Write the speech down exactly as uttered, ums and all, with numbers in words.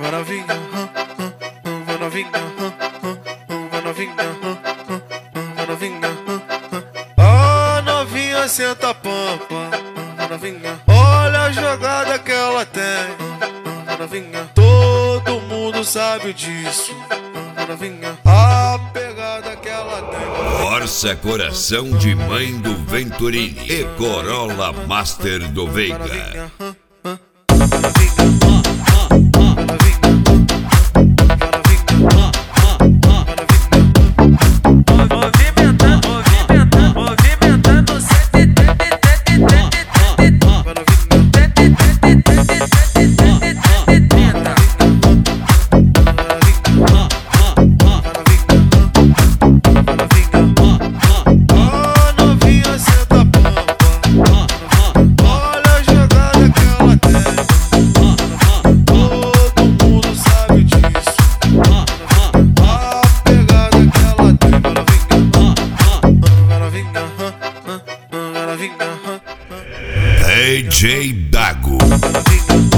vai novinha, vai novinha, vai novinha, vai novinha. A novinha senta a pampa, vai novinha. Olha a jogada que ela tem, vai novinha. Todo mundo sabe disso, vai novinha. A pegada que ela tem. Força Coração de Mãe do Venturini e Corolla Master do Veiga. D J Dago.